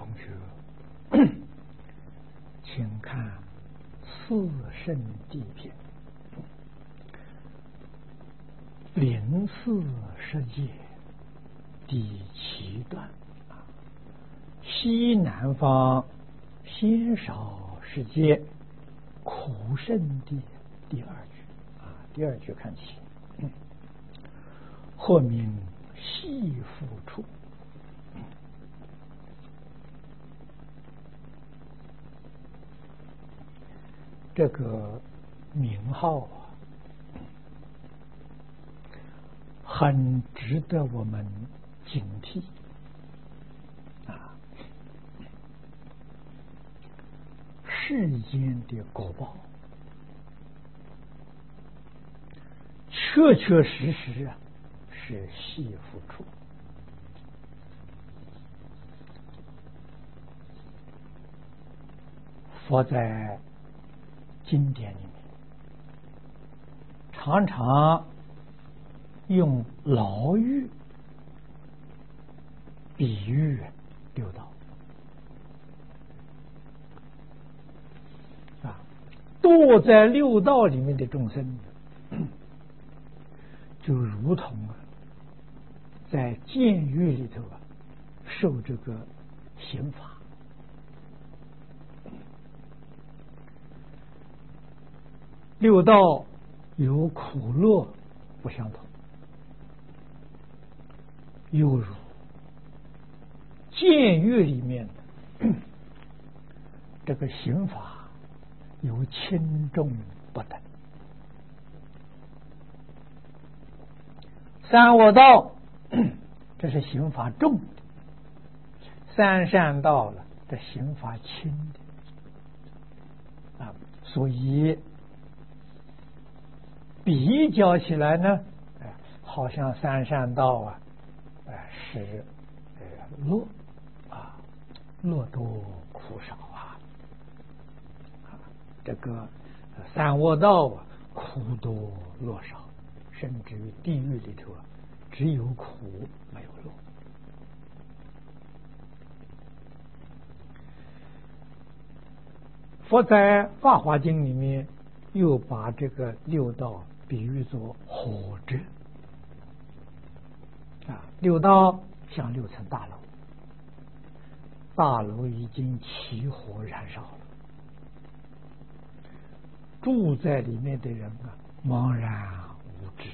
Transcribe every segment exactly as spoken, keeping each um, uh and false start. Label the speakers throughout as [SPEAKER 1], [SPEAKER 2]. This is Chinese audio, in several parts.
[SPEAKER 1] 学，请看《四圣谛品》临四世界第七段啊，西南方先少世界苦圣谛第二句啊，第二句看起，嗯，或名系缚处。这个名号啊，很值得我们警惕啊！世间的果报，确确实实啊，是系缚处。佛在经典里面常常用牢狱比喻六道啊，堕在六道里面的众生，就如同啊在监狱里头啊受这个刑罚。六道有苦乐不相同，犹如监狱里面的这个刑罚有轻重不等。三恶道这是刑罚重的，三善道了这刑罚轻的啊，所以比较起来呢，哎，好像三善道啊，哎是呃乐啊，乐多苦少啊，啊，这个三恶道啊，苦多乐少，甚至于地狱里头啊，只有苦没有乐。佛在《法华经》里面又把这个六道比喻作火者啊，六道像六层大楼，大楼已经起火燃烧了，住在里面的人啊，茫然无知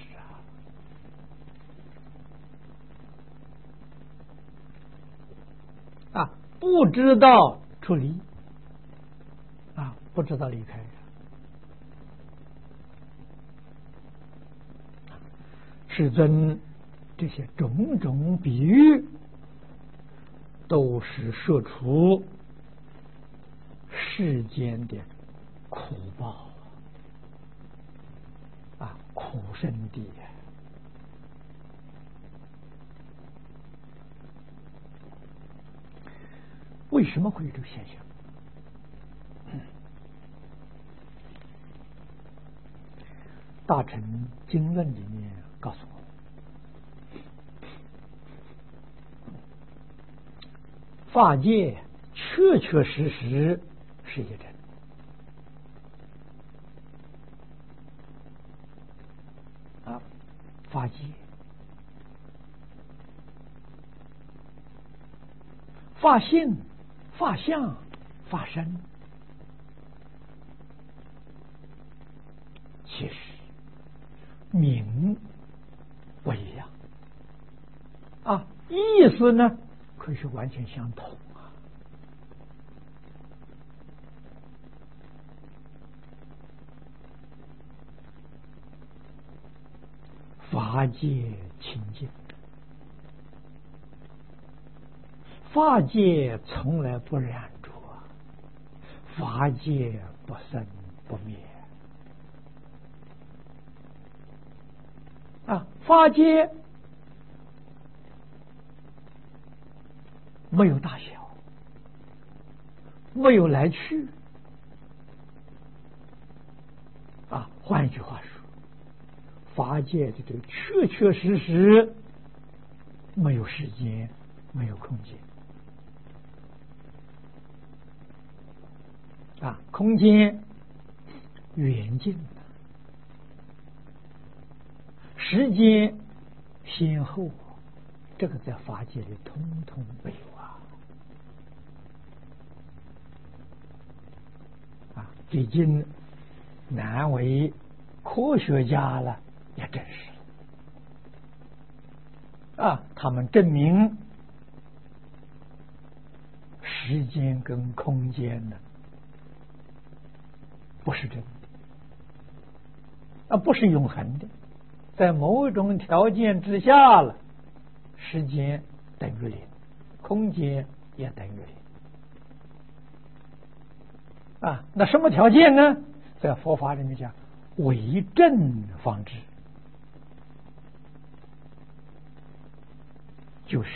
[SPEAKER 1] 啊，啊，不知道出离啊，不知道离开。世尊这些种种比喻，都是说出世间的苦报啊，苦圣谛啊。为什么会有这个现象？大乘经论里面告诉我，法界确确实实是一真啊，法界、法性、法相、法身，其实名不一样啊，意思呢可是完全相同啊。法界清净，法界从来不染着，法界不生不灭啊，法界没有大小，没有来去啊。换一句话说，法界的这个确确实实没有时间，没有空间啊，空间远近，时间先后，这个在法界里通通没有啊！啊，最近难为科学家了，也证实了啊，他们证明时间跟空间呢不是真的，啊，不是永恒的，在某种条件之下了，时间等于零，空间也等于零。啊，那什么条件呢？在佛法里面讲，为正方知，就是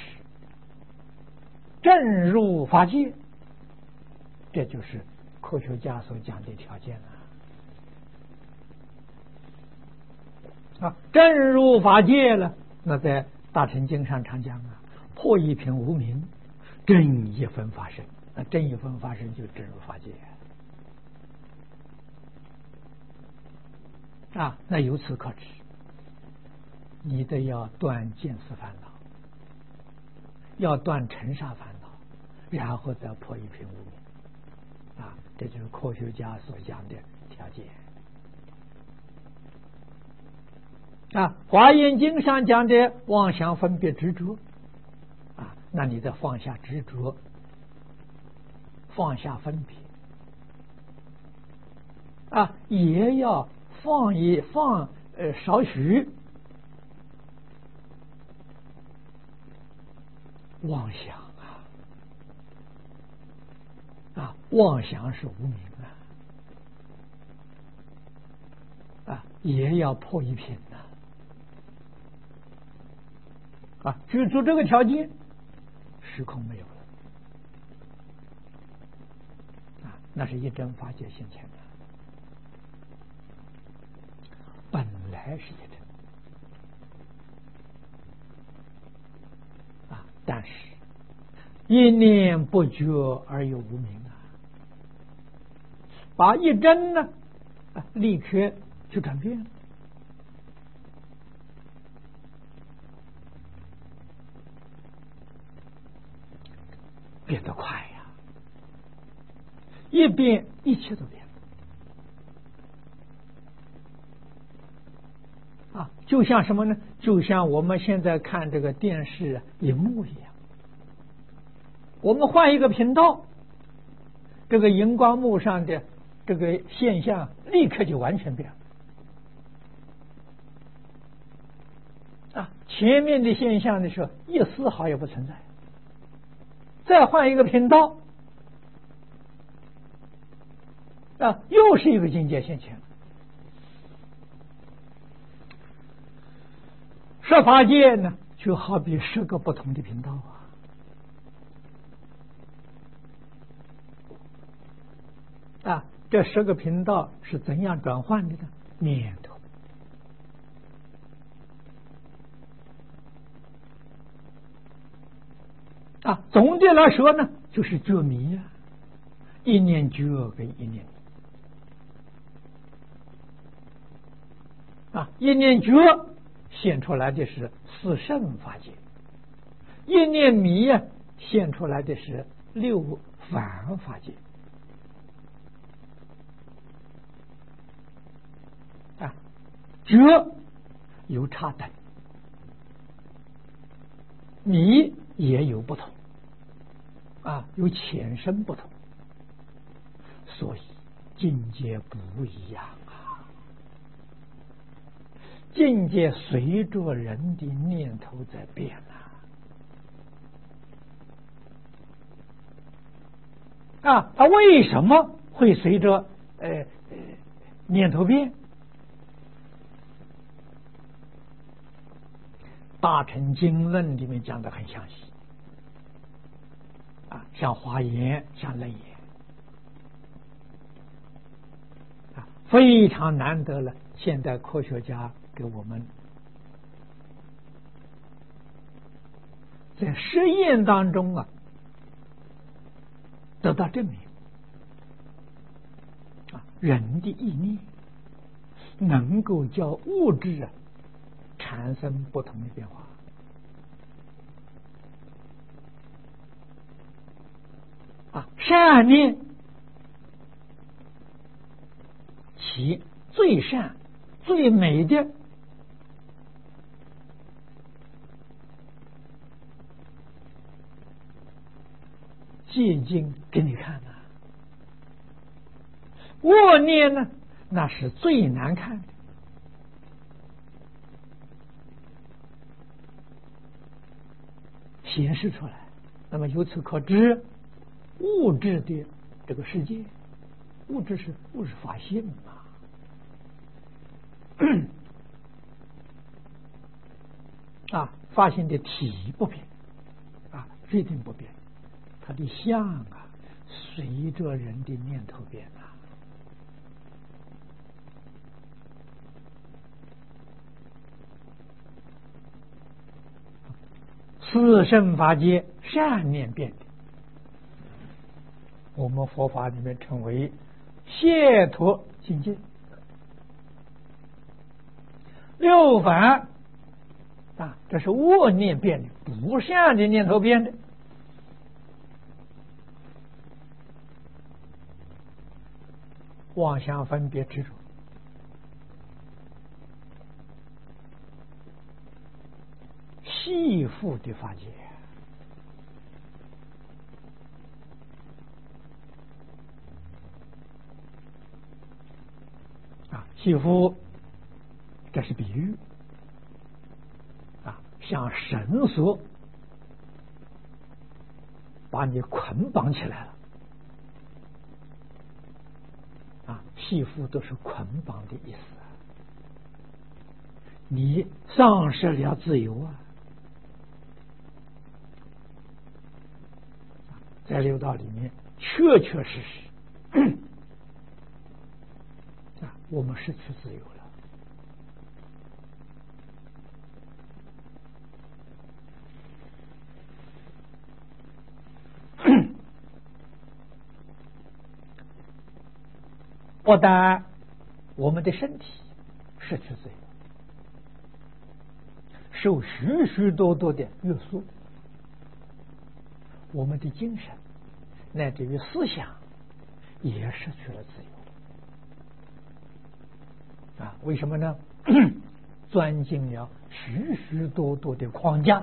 [SPEAKER 1] 正入法界，这就是科学家所讲的条件了。啊，正入法界了，那在大乘经上常讲啊，破一品无明，正一分发生。那正一分发生就正入法界啊。那由此可知，你得要断见思烦恼，要断尘沙烦恼，然后再破一品无明啊。这就是科学家所讲的条件。啊，《华严经》上讲的妄想分别执着啊，那你得放下执着，放下分别啊，也要放一放呃少许妄想啊啊，妄想是无明啊啊，也要破一品呐。啊，具足这个条件，时空没有了啊，那是一真法界现前的，本来是一真啊，但是一念不觉而有无明啊，把一真呢啊立刻就转变了。变得快呀，一变一切都变了啊！就像什么呢？就像我们现在看这个电视荧幕一样，我们换一个频道，这个荧光幕上的这个现象立刻就完全变了啊！前面的现象的时候，一丝毫也不存在。再换一个频道啊，又是一个境界现前。十法界呢，就好比十个不同的频道啊啊，这十个频道是怎样转换的呢？念头啊，总的来说呢，就是觉迷啊，一念觉跟一念迷啊，一念觉现出来的是四圣法界，一念迷啊现出来的是六凡法界啊，觉有差等，迷也有不同啊，有浅深不同，所以境界不一样啊。境界随着人的念头在变啊啊，它为什么会随着呃呃念头变？大乘经论里面讲的很详细啊，像华严，像楞严啊，非常难得了。现代科学家给我们在实验当中啊得到证明人的意念能够叫物质啊产生不同的变化。啊，善念其最善最美的结晶给你看呐、啊，恶念呢，那是最难看的。显示出来，那么由此可知，物质的这个世界，物质是物质法性嘛，啊，发现的体不变，啊，决定不变，它的相啊，随着人的念头变啊。四圣法界善念变的，我们佛法里面称为解脱境界。六凡啊，这是恶念变的，不善的念头变的。妄想分别执着，系缚的法界啊，系缚这是比喻啊，像绳索把你捆绑起来了啊，系缚都是捆绑的意思，你丧失了自由啊。在六道里面，确确实实啊，我们失去自由了。不但我们的身体失去自由，受许许多多的约束，我们的精神乃至于思想也失去了自由啊！为什么呢？钻进了许许多多的框架，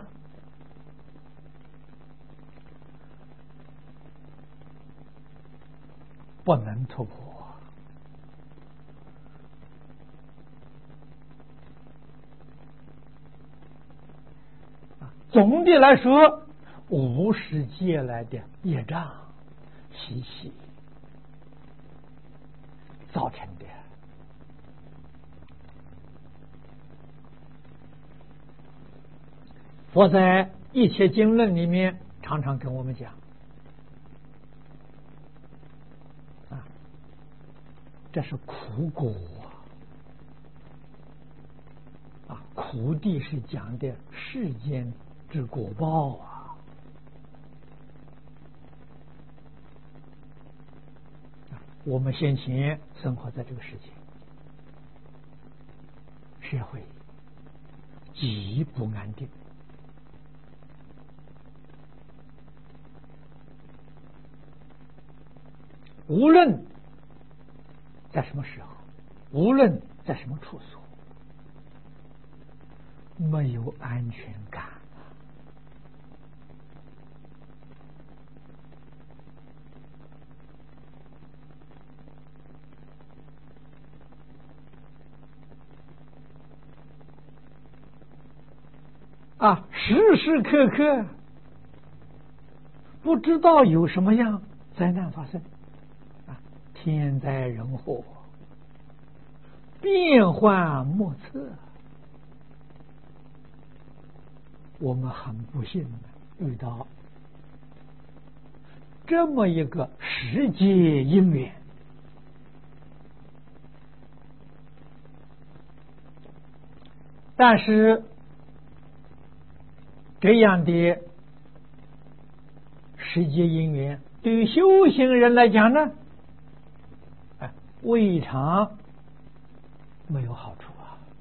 [SPEAKER 1] 不能突破。总的来说，无始劫来的业障习气造成的。佛在一切经论里面常常跟我们讲啊，这是苦果啊，苦地是讲的世间之果报啊。我们先前生活在这个世界，社会极不安定，无论在什么时候，无论在什么处所，没有安全感。啊，时时刻刻不知道有什么样灾难发生啊，天灾人祸变幻莫测，我们很不幸的遇到这么一个世界因缘，但是这样的世界因缘对于修行人来讲呢，啊， 胃肠没有好处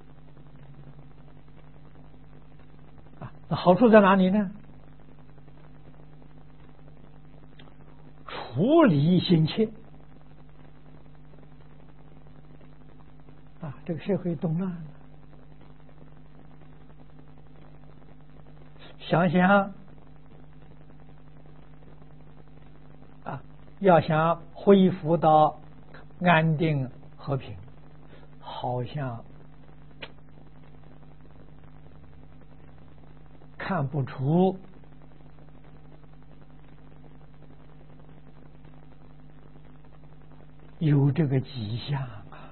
[SPEAKER 1] 啊！啊，那好处在哪里呢？处理心切啊，这个社会动乱了，想想啊，要想恢复到安定和平，好像看不出有这个迹象啊！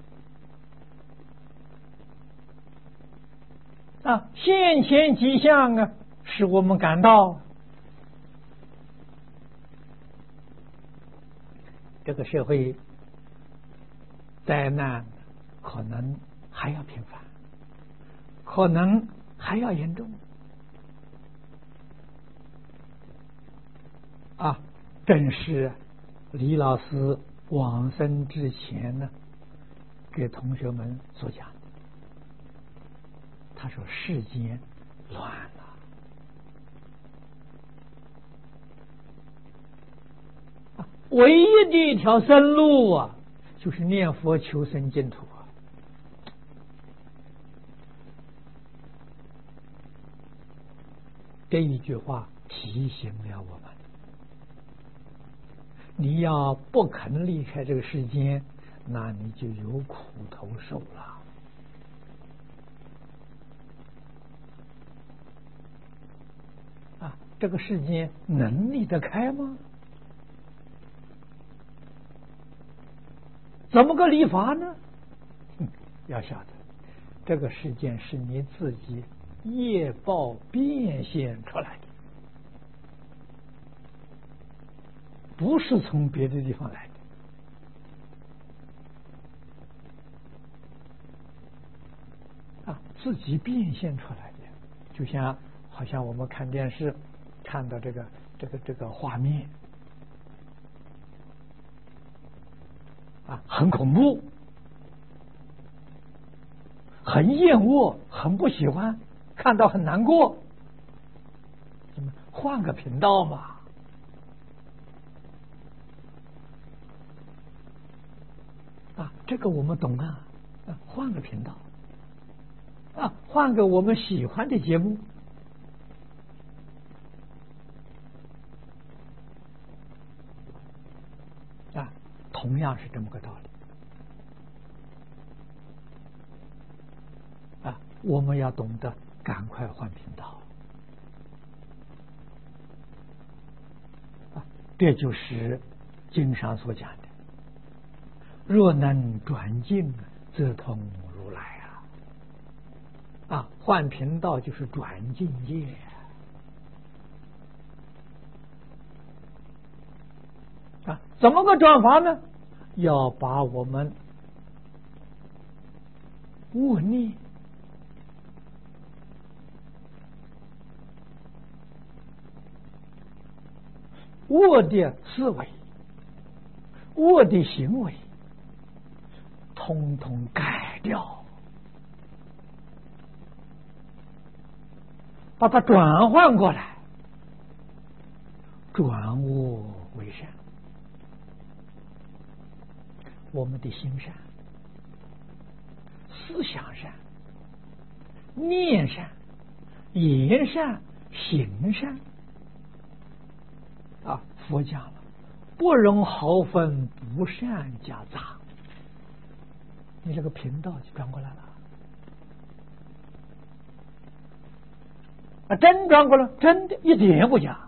[SPEAKER 1] 啊，现前迹象啊，使我们感到这个社会灾难可能还要频繁，可能还要严重啊！正是李老师往生之前呢，给同学们所讲的。他说：“世间乱了啊，唯一的一条生路啊，就是念佛求生净土啊。”这一句话提醒了我们：你要不肯离开这个世间，那你就有苦头受了。啊，这个世间能离得开吗？怎么个离法呢？嗯，要晓得，这个世间是你自己业报变现出来的，不是从别的地方来的啊，自己变现出来的。就像好像我们看电视看到这个这个这个画面啊，很恐怖，很厌恶，很不喜欢，看到很难过。换个频道嘛。啊，这个我们懂啊，啊，换个频道，啊，换个我们喜欢的节目，啊，同样是这么个道理，啊，我们要懂得赶快换频道，啊，这就是经上所讲的。若能转境，则通如来啊！啊，换频道就是转境界啊！怎么个转法呢？要把我们恶念、恶的思维、恶的行为统统改掉，把它转换过来，转恶为善。我们的心善、思想善、念善、言善、行善啊，佛讲了，不容毫分不善夹杂。你这个频道就转过来了啊！真转过来，真的一点不假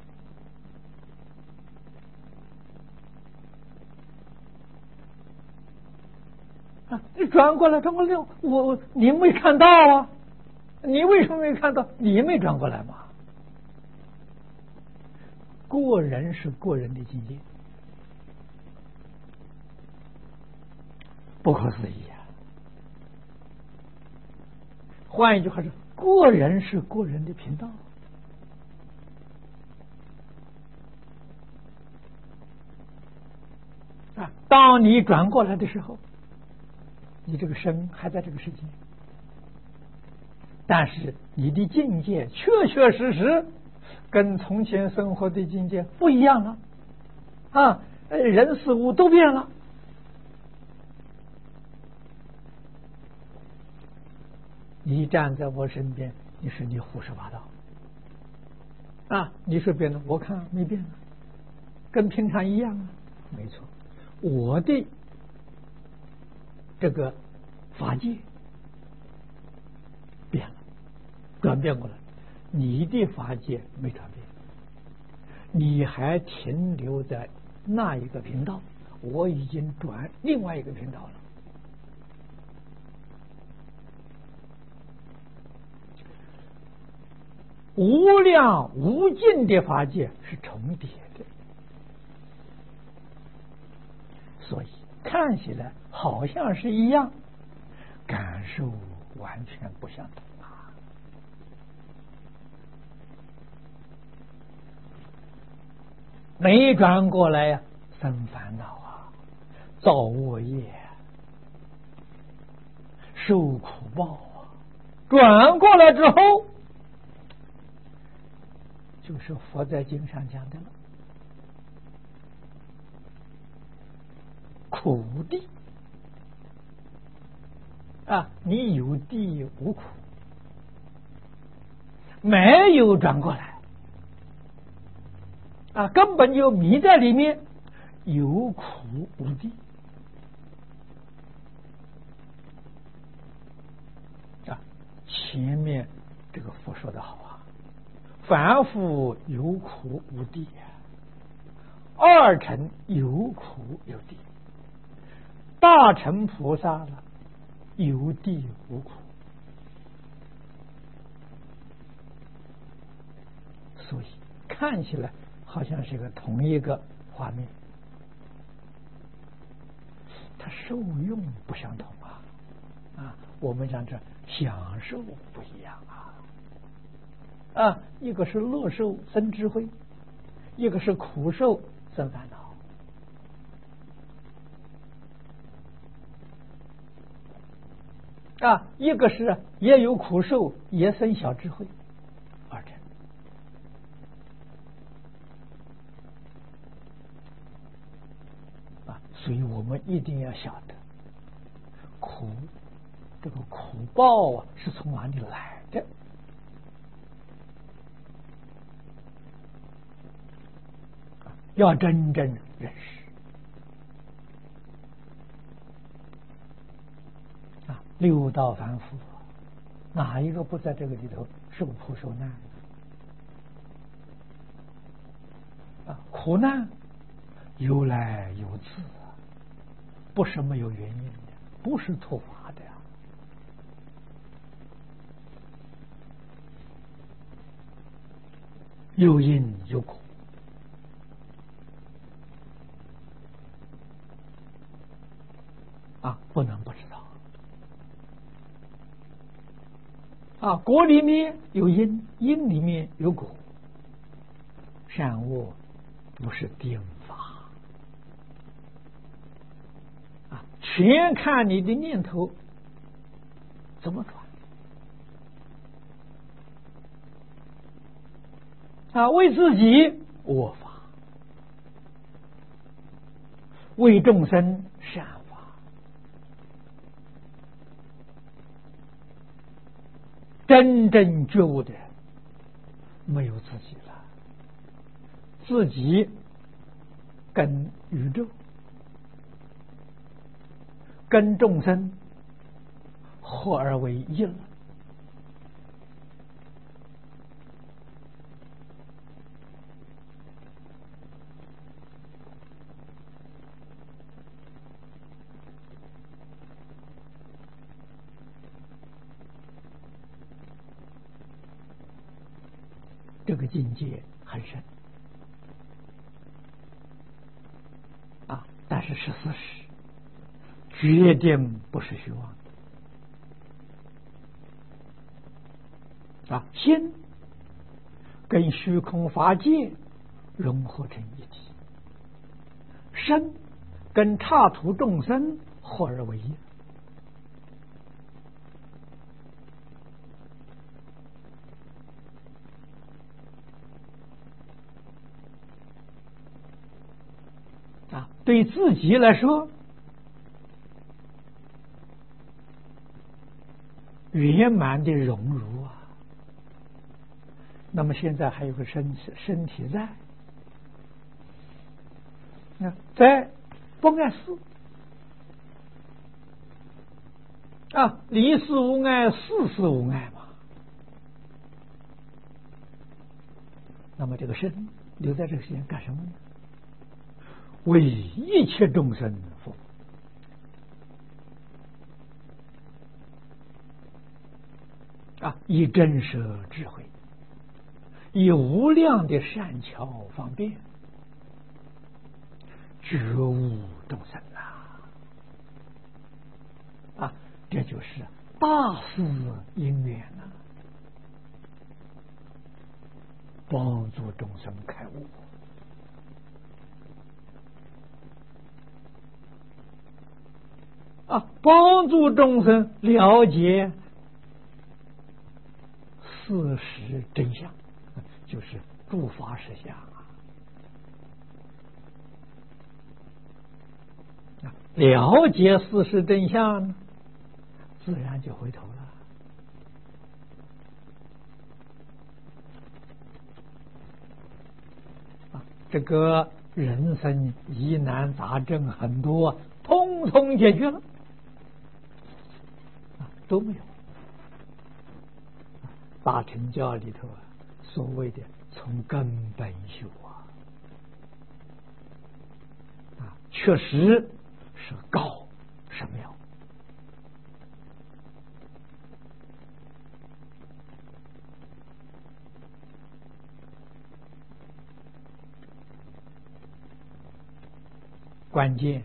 [SPEAKER 1] 啊！你转过来，转过来，我你没看到啊？你为什么没看到？你没转过来嘛？过人是过人的境界，不可思议啊！换一句话说，过人是过人的频道啊，当你转过来的时候，你这个身还在这个世界，但是你的境界确确实实跟从前生活的境界不一样了啊，人事物都变了。你站在我身边，你说你胡说八道啊？你说变了，我看没变啊，跟平常一样啊。没错，我的这个法界变了，转变过来，你的法界没转变，你还停留在那一个频道，我已经转另外一个频道了。无量无尽的法界是重叠的，所以看起来好像是一样，感受完全不相同啊！没转过来呀，生烦恼啊，造恶业，受苦报啊。转过来之后，就是佛在经上讲的了，苦地啊，你有地无苦，没有转过来啊，根本就迷在里面，有苦无地啊。前面这个佛说的好啊，凡夫有苦无地，二乘有苦有地，大乘菩萨了有地无苦。所以看起来好像是个同一个画面，它受用不相同啊啊！我们讲这享受不一样啊啊！一个是乐受生智慧，一个是苦受生烦恼啊！一个是也有苦受，也生小智慧，二乘啊！所以我们一定要晓得，苦这个苦报啊是从哪里来的？要真正认识啊！六道凡夫哪一个不在这个里头受苦受难啊？苦难由来有自，不是没有原因的，不是突发的呀。有因有果啊，不能不知道啊。果里面有因，因里面有果，善恶不是定法啊，全看你的念头怎么转啊。为自己恶法，为众生善法。真正觉悟的人没有自己了，自己跟宇宙跟众生合而为一了。这个境界很深啊，但是是事实，决定不是虚妄的啊。心跟虚空法界融合成一体，身跟刹土众生合而为一。啊，对自己来说，圆满的融入啊。那么现在还有个身体身体在，啊，在不碍事啊，离事无碍，事事无碍嘛。那么这个身留在这个世间干什么呢？为一切众生服务啊，以真实智慧，以无量的善巧方便，觉悟众生啊！啊，这就是大事因缘呐、啊，帮助众生开悟。啊，帮助众生了解事实真相，就是诸法实相啊！了解事实真相，自然就回头了。啊，这个人生疑难杂症很多，通通解决了。都没有。大乘教里头啊，所谓的从根本修啊，啊，确实是高是妙。关键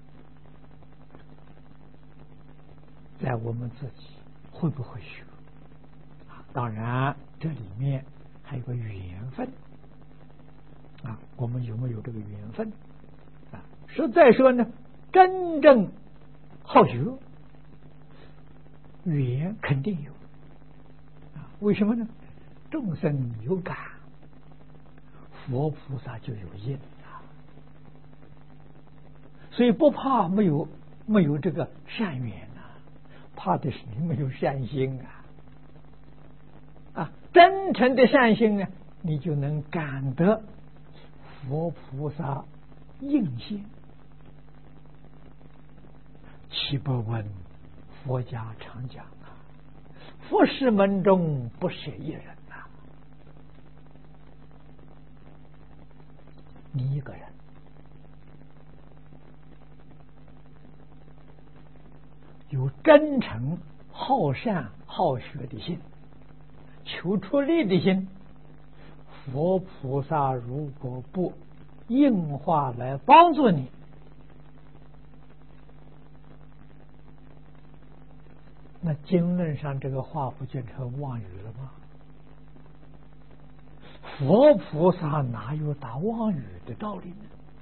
[SPEAKER 1] 在我们自己会不会学啊？当然，这里面还有个缘分啊，我们有没有这个缘分啊？实在说呢，真正好学，缘肯定有啊。为什么呢？众生有感，佛菩萨就有因啊。所以不怕没有没有这个善缘。怕的是你没有善心啊！啊，真诚的善心呢，你就能感得佛菩萨应现。岂不闻佛家常讲啊，佛事门中不舍一人呐、啊。你一个人。有真诚、好善、好学的心，求出力的心，佛菩萨如果不应化来帮助你，那经论上这个话不就成妄语了吗？佛菩萨哪有打妄语的道理呢？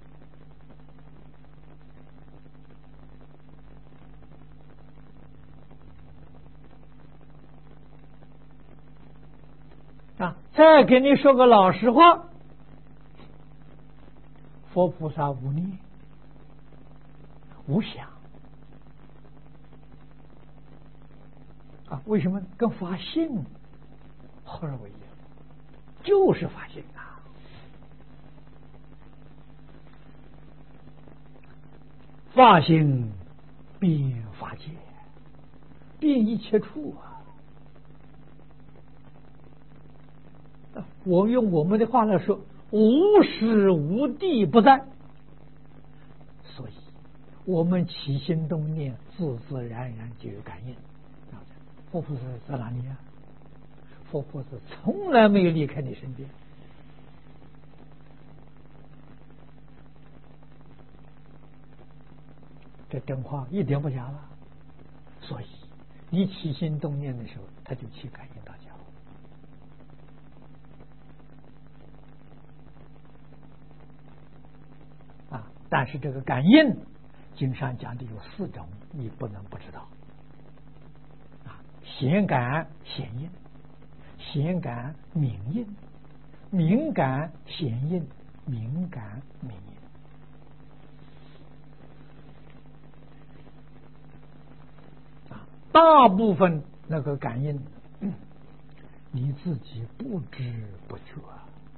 [SPEAKER 1] 啊，再给你说个老实话，佛菩萨无念无想啊，为什么跟法性合而为一？就是法性啊！法性遍法界，遍一切处啊！我用我们的话来说，无时无地不在，所以我们起心动念，自自然然就有感应。佛菩萨在哪里啊？佛菩萨从来没有离开你身边。这真话一点不假了。所以你起心动念的时候，他就起感应到家。啊，但是这个感应经上讲的有四种，你不能不知道。啊，显感显应，显感明应，明感显应，明感明应。啊，大部分那个感应，嗯，你自己不知不觉啊。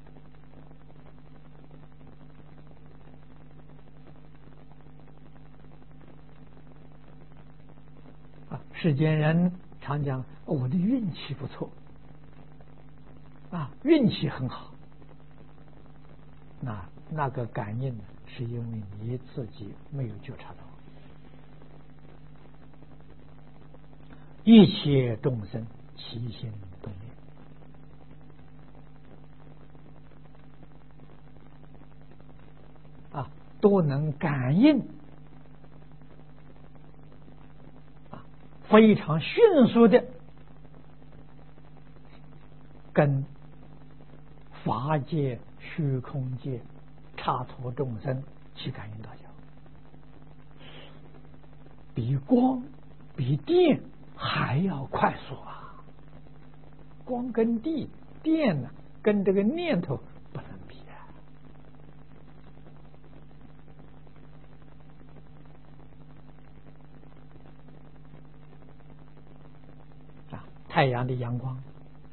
[SPEAKER 1] 世间人常讲我的运气不错啊，运气很好。那那个感应是因为你自己没有觉察到。一切众生起心动念啊，都能感应。非常迅速的跟法界、虚空界、刹土众生去感应道交，比光、比电还要快速啊！光跟地，电呢跟这个念头不能比啊！啊，太阳的阳光。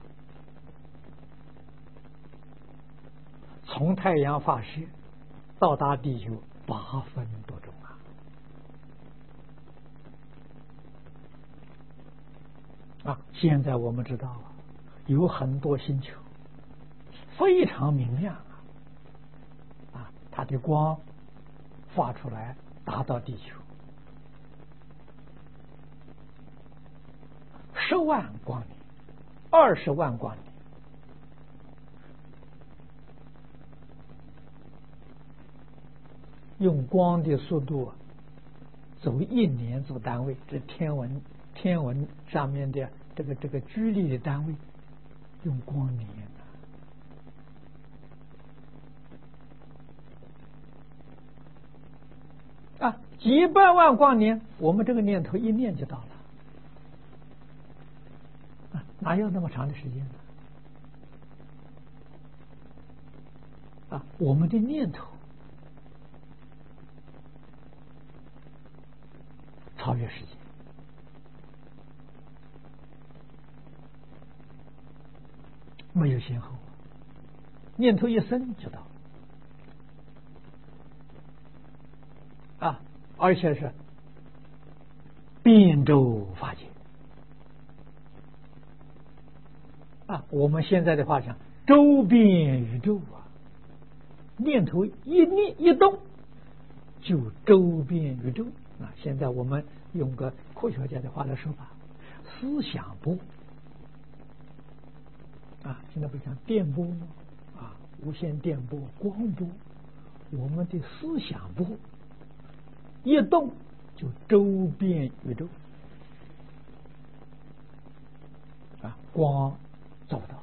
[SPEAKER 1] 从太阳发射到达地球八分多钟啊！啊，现在我们知道啊，有很多星球非常明亮啊，啊，它的光发出来达到地球十万光年、二十万光年。用光的速度走一年做单位，这天文天文上面的这个这个距离的单位，用光年啊，几百万光年，我们这个念头一念就到了啊，哪有那么长的时间呢？啊，我们的念头超越时间，没有先后，念头一生就到啊，而且是遍周法界啊。我们现在的话讲，周遍宇宙啊，念头一念一动，就周遍宇宙。啊，现在我们用个科学家的话来说法，思想波啊，现在不是讲电波吗？啊，无线电波、光波，我们的思想波一动就周遍宇宙啊，光做不到，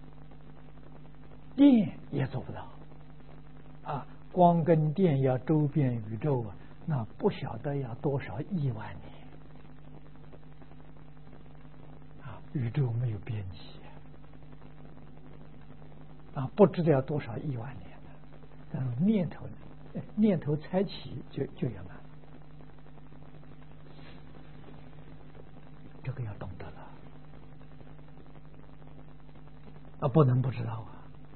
[SPEAKER 1] 电也做不到啊，光跟电要周遍宇宙啊。那不晓得要多少亿万年啊！宇宙没有边际啊，不知道要多少亿万年了。但是念头，念头才起就就圆满，这个要懂得了啊，不能不知道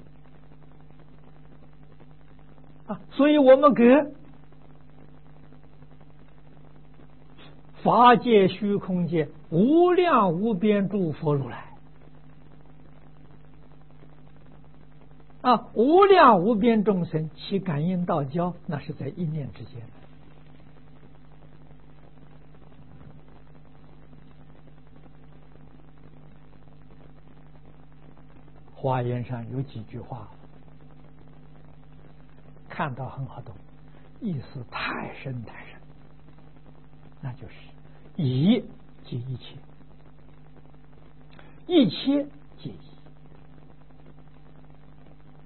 [SPEAKER 1] 啊啊！所以我们给法界、虚空界无量无边诸佛如来啊，无量无边众生其感应道交，那是在一念之间的。华严上有几句话，看到很好懂，意思太深太深，那就是一即一切，一切即一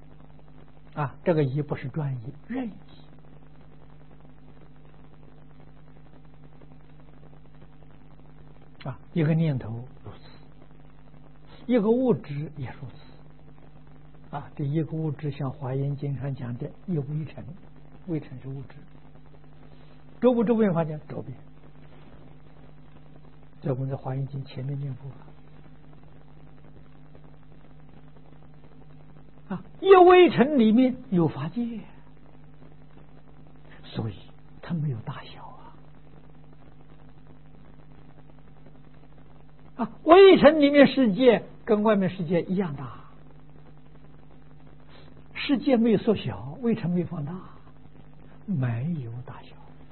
[SPEAKER 1] 啊，这个一不是专一，任意啊，一个念头如此，一个物质也如此。啊，这一个物质像《华严经》上讲的一微尘，微尘是物质，周不周遍法讲周遍。这我们在《华严经》前面念过啊，一微尘里面有法界，所以它没有大小啊。啊，微尘里面世界跟外面世界一样大，世界没有缩小，微尘没有放大，没有大小，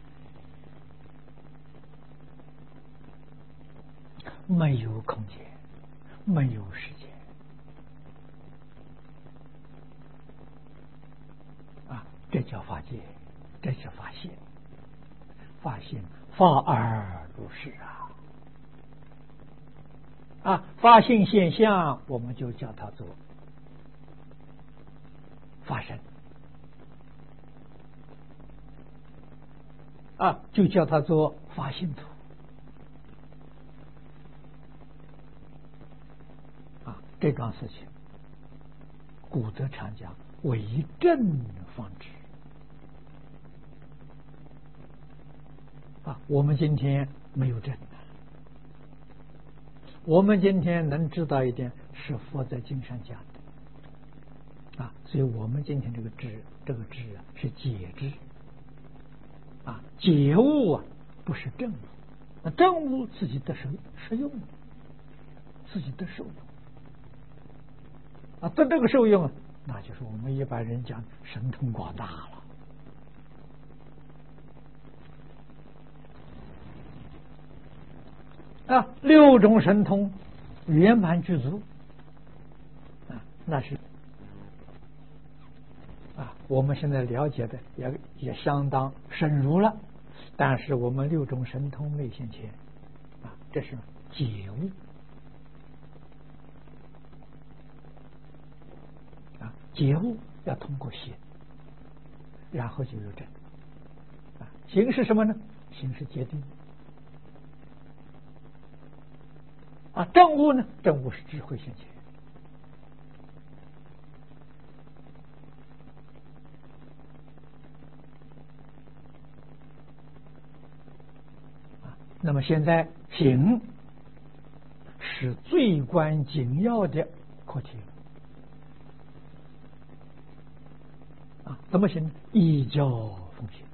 [SPEAKER 1] 没有空间，没有时间啊，这叫法界，这叫法现，法现法而如是啊。啊，发性现象，我们就叫它做法身啊，就叫它做法性土啊。这桩事情，古德常讲为正方知啊。我们今天没有正。我们今天能知道一点，是佛在经上讲的啊，所以我们今天这个知，这个知啊是解知啊，解悟啊不是正悟，那正悟自己得受受用，自己得受用啊，得这个受用啊，那就是我们一般人讲神通广大了。啊，六种神通圆满具足啊，那是啊，我们现在了解的也也相当深入了，但是我们六种神通没现前啊，这是解悟啊，解悟要通过心，然后就有正啊，行是什么呢？行是决定。啊，正悟呢？正悟是智慧现前啊。那么现在行是最关紧要的课题了啊。怎么行？依教奉行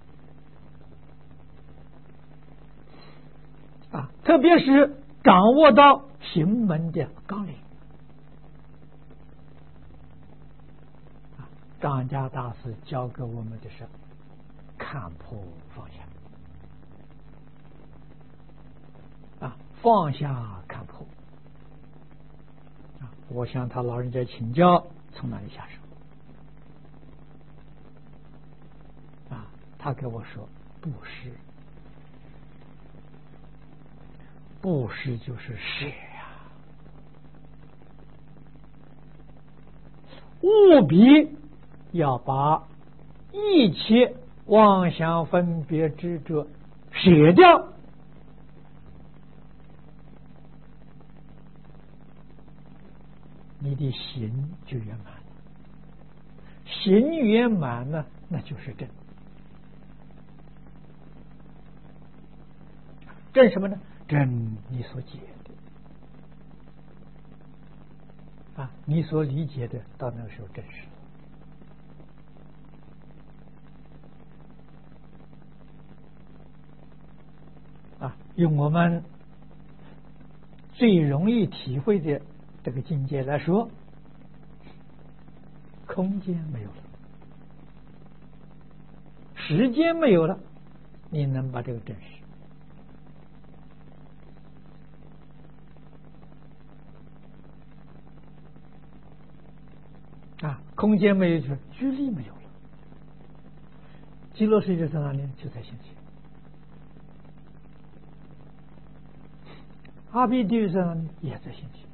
[SPEAKER 1] 啊，特别是掌握到行门的纲领啊，张家大师教给我们的是看破放下啊，放下看破啊。我向他老人家请教，从哪里下手啊？他给我说布施。布施就是舍呀，务必要把一切妄想分别执着舍掉，你的行就圆满了。行圆满呢，那就是正。正什么呢？正你所解的啊，你所理解的，到那个时候正是啊。用我们最容易体会的这个境界来说，空间没有了，时间没有了，你能把这个证实啊？空间没有，就是距离没有了。极乐世界在哪里？就在现前。阿鼻地狱在哪里？也在现前。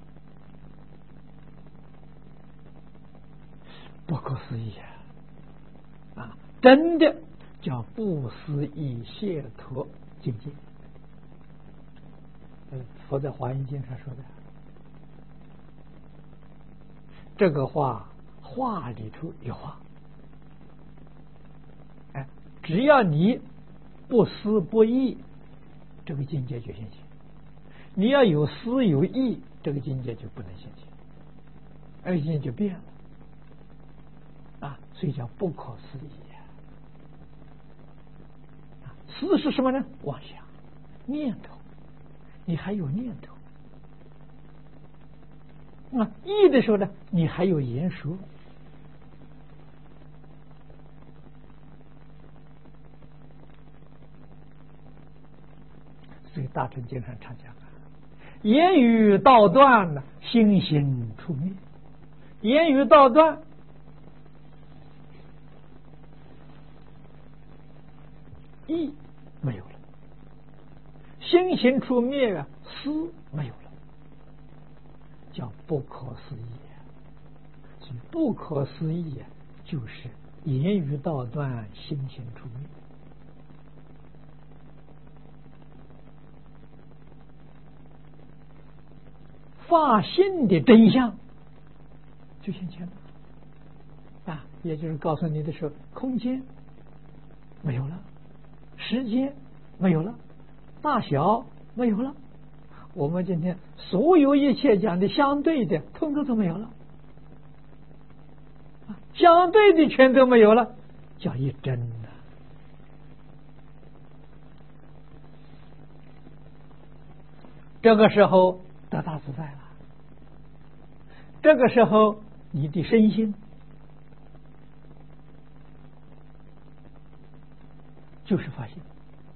[SPEAKER 1] 不可思议啊！啊，真的叫不思议解脱境界佛在《华严经》上说的。这个话话里头有话，哎，只要你不思不意，这个境界就现起；你要有思有意，这个境界就不能现起，而境界就变了啊，所以叫不可思议啊！思是什么呢？妄想、念头，你还有念头。啊，意的时候呢，你还有言说，所以大乘经上常讲啊，言语道断呢，心行出灭。言语道断，意没有了；心行出灭啊，思没有了。叫不可思议，所以不可思议啊，就是言语道断，心行出灭。发心的真相就现前了啊，也就是告诉你的时候，空间没有了，时间没有了，大小没有了。我们今天所有一切讲的相对的，通通都没有了，相对的全都没有了，叫一真的。这个时候得大自在了，这个时候你的身心就是发心，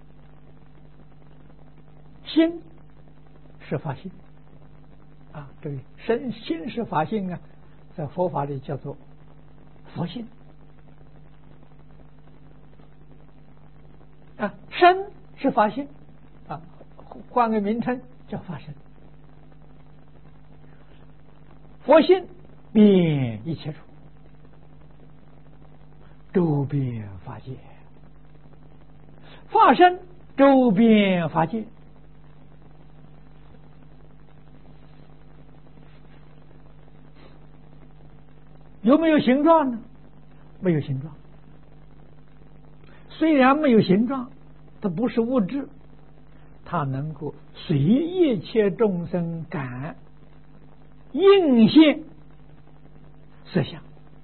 [SPEAKER 1] 心是发心啊，这个身心是发心啊，在佛法里叫做佛性啊，身是发心啊，换个名称叫法身。佛性遍一切处，周遍法界；法身周遍法界。有没有形状呢？没有形状。虽然没有形状，它不是物质，它能够随一切众生感应现色相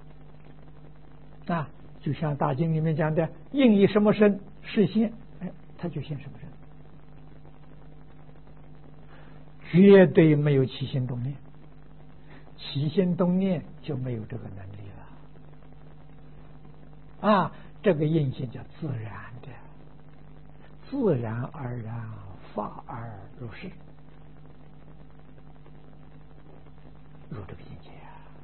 [SPEAKER 1] 啊，就像大经里面讲的，应以什么身示现，哎，它就现什么身，绝对没有起心动念。起心动念就没有这个能力了啊！这个印象叫自然的，自然而然，法而如是，入这个境界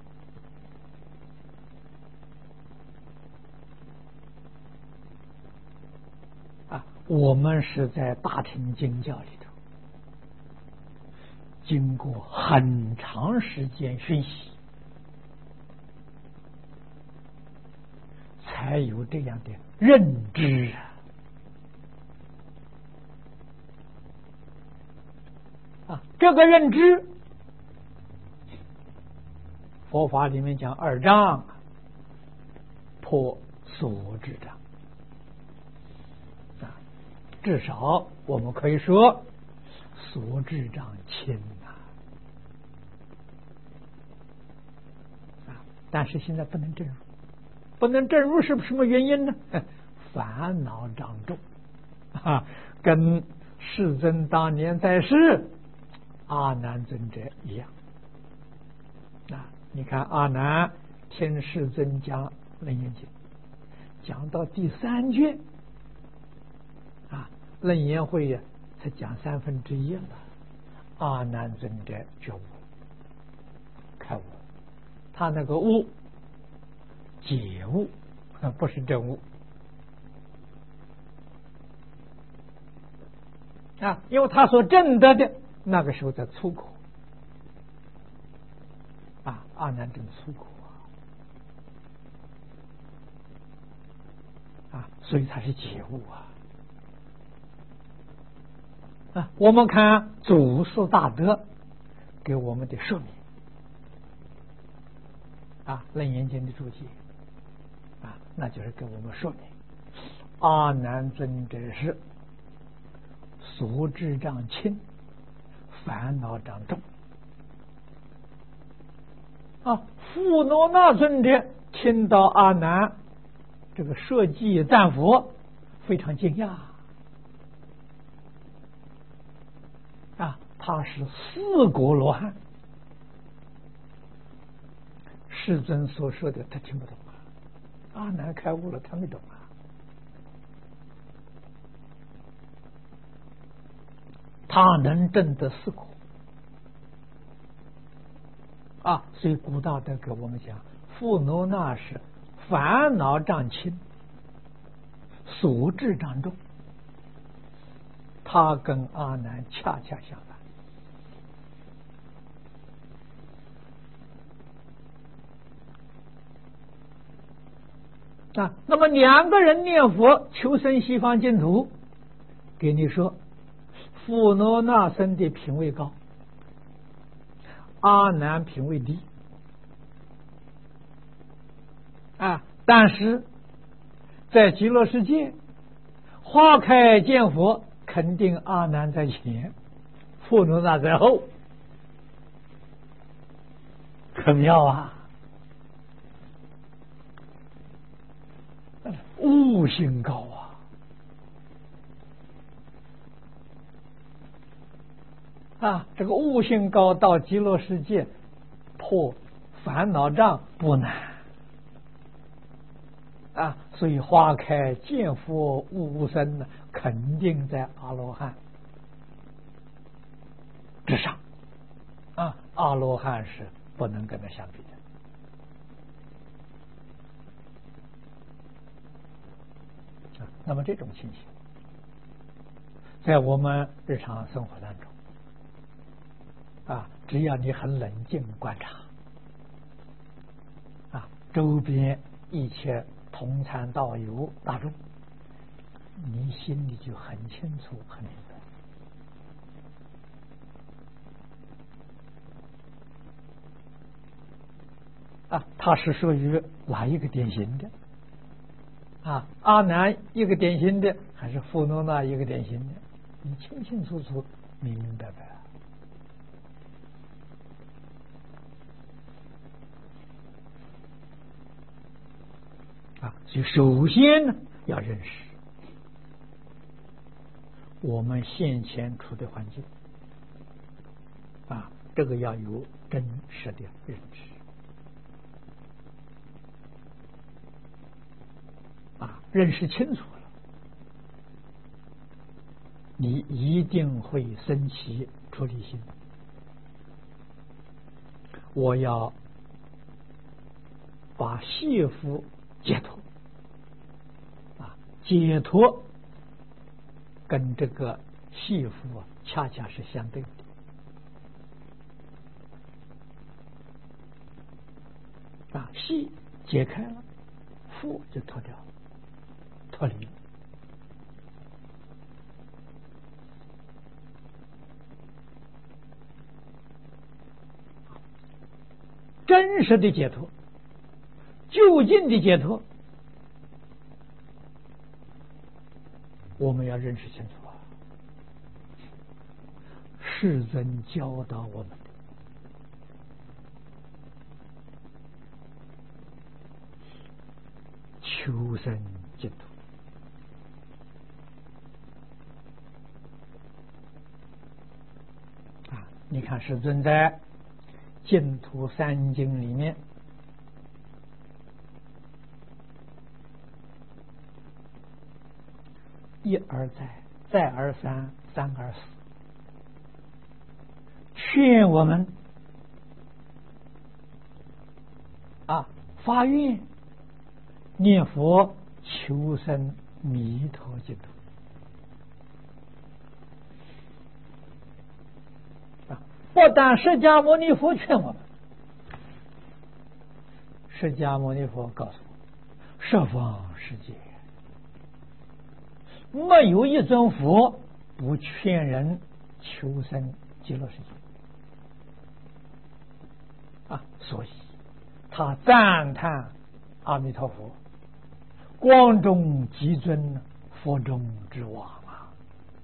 [SPEAKER 1] 啊！啊，我们是在大乘经教里头，经过很长时间学习，才有这样的认知啊！这个认知，佛法里面讲二障破所知障啊，至少我们可以说所知障轻啊，但是现在不能证入，不能证入是什么原因呢？烦恼障重啊，跟世尊当年在世阿难尊者一样啊。你看阿难听世尊讲《楞严经》，讲到第三卷啊，楞严会呀才讲三分之一了，阿难尊者觉悟开悟，他那个悟解悟不是真悟啊，因为他所证得的那个时候在粗口啊，阿难证粗口啊，啊，所以他是解悟啊啊，我们看祖师大德给我们的说明啊，《楞严经》的注解啊，那就是给我们说明阿难尊者是所知障轻，烦恼障重啊。富罗那尊者听到阿难这个设计赞佛，非常惊讶啊，他是四果罗汉，世尊所说的他听不懂啊，阿难开悟了，他没懂啊。他能证得四果啊，所以古大德给我们讲，富罗那是烦恼障轻，所知障重，他跟阿难恰恰相反啊。那么两个人念佛求生西方净土，给你说富罗那僧的品位高，阿难品位低啊，但是在极乐世界花开见佛，肯定阿难在前，富罗那在后，很妙啊！悟性高啊！啊，这个悟性高，到极乐世界破烦恼障不难啊，所以花开见佛悟无生呢，肯定在阿罗汉之上啊，阿罗汉是不能跟他相比的。啊，那么这种情形，在我们日常生活当中。啊，只要你很冷静观察，啊，周边一切同参道友大众，你心里就很清楚、很明白。啊，他是属于哪一个典型的？啊，阿难一个典型的，还是富罗那一个典型的？你清清楚楚、明明白白。啊，所以首先呢，要认识我们现前处的环境啊，这个要有真实的认知啊，认识清楚了，你一定会升起出离心。我要把谢福解脱啊，解脱跟这个幸福啊，恰恰是相对的啊。系解开了，福就脱掉了，脱离了。真实的解脱，究竟的解脱，我们要认识清楚啊！世尊教导我们的求生净土啊！你看世尊在净土三经里面一而再，再而三，三而四，劝我们啊发愿念佛求生弥陀净土啊！不但释迦牟尼佛劝我们，释迦牟尼佛告诉我，十方世界没有一尊佛不劝人求生极乐世界啊，所以他赞叹阿弥陀佛光中极尊，佛中之王啊！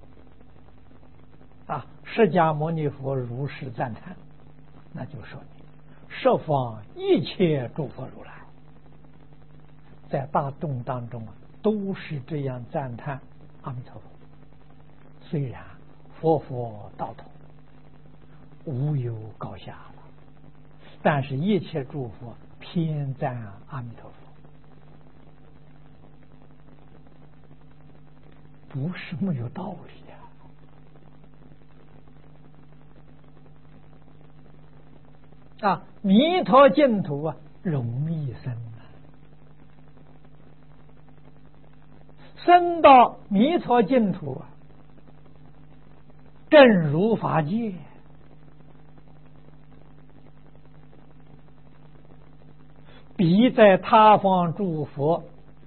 [SPEAKER 1] 啊，释迦牟尼佛如是赞叹，那就说明十方一切诸佛如来在大众当中啊，都是这样赞叹阿弥陀佛。虽然佛佛道同，无有高下了，但是一切诸佛偏赞阿弥陀佛。不是没有道理呀！啊，弥陀净土啊，容易生啊，生到弥陀净土啊，正如法界，比在他方诸佛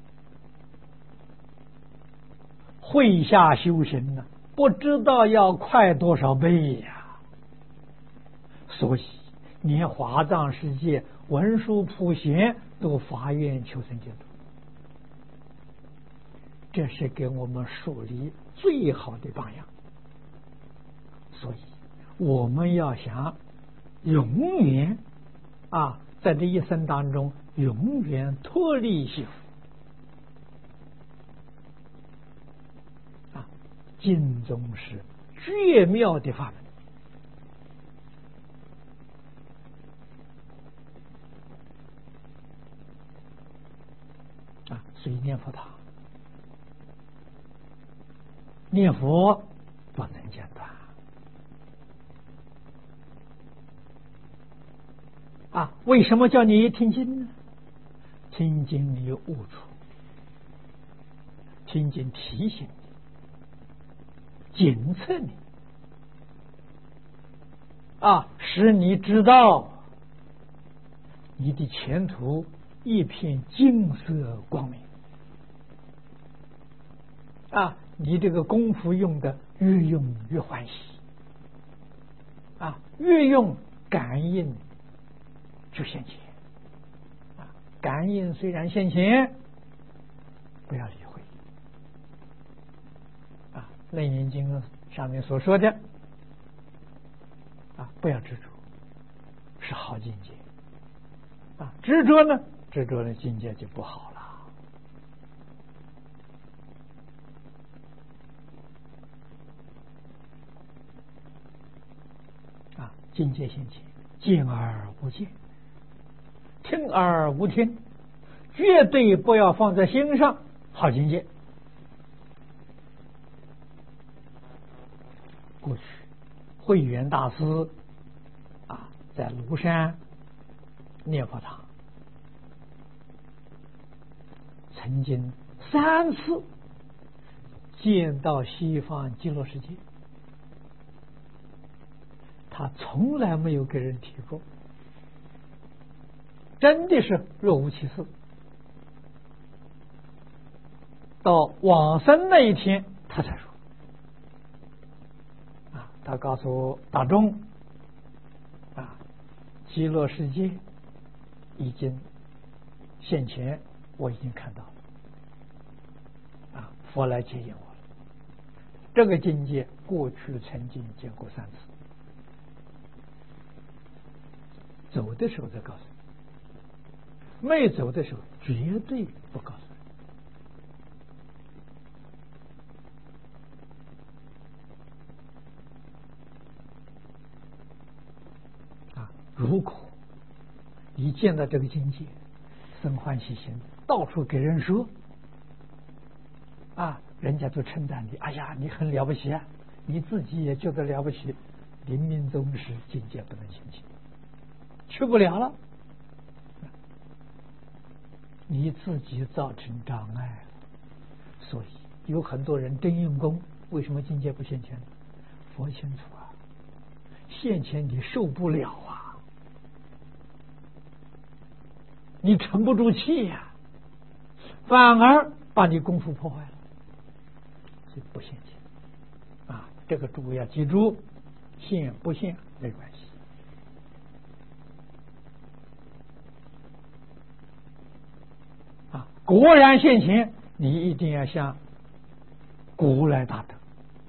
[SPEAKER 1] 会下修行呢，不知道要快多少倍呀！所以连华藏世界文殊普贤都发愿求生净土，这是给我们树立最好的榜样。所以我们要想永远啊，在这一生当中永远脱离幸福。经中是绝妙的法门啊！所以念佛堂念佛不能间断啊！为什么叫你听经呢？听经你有悟处，听经提醒你，检测你啊，使你知道你的前途一片金色光明啊，你这个功夫用的越用越欢喜啊，越用感应就现前啊，感应虽然现前，不要理会啊，《楞严经》上面所说的啊，不要执着，是好境界啊，执着呢，执着的境界就不好了啊，境界现前，见而不见，听而无听，绝对不要放在心上，好境界。过去慧远大师啊，在庐山念佛堂，曾经三次见到西方极乐世界，他从来没有给人提过，真的是若无其事。到往生那一天，他才说啊，他告诉大众啊，极乐世界已经现前，我已经看到了啊，佛来接引我了。这个境界过去曾经见过三次，走的时候再告诉你，没走的时候绝对不告诉你。如果你见到这个境界，生欢喜心，到处给人说啊，人家都称赞你，哎呀，你很了不起啊，你自己也觉得了不起，临命终时境界不能现前，去不了了，你自己造成障碍了。所以有很多人真用功，为什么境界不现前？佛清楚啊，现前你受不了啊，你沉不住气呀、啊，反而把你功夫破坏了，所以不现前啊。 这个注要记住，现不现没关系。啊，果然现前，你一定要向古来大德。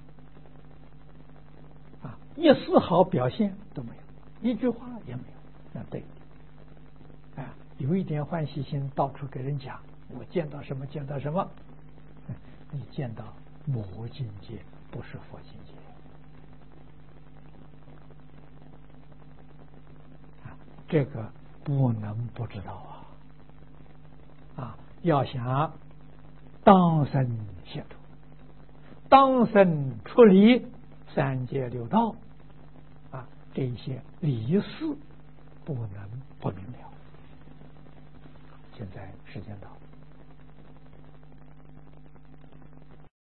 [SPEAKER 1] 啊，一丝毫表现都没有，一句话也没有，那对。啊，有一点欢喜心，到处给人讲，我见到什么见到什么，你见到魔境界，不是佛境界。啊，这个不能不知道啊！啊，要想当生解脱，当生出离三界六道，啊，这些理事不能不明了。现在时间到。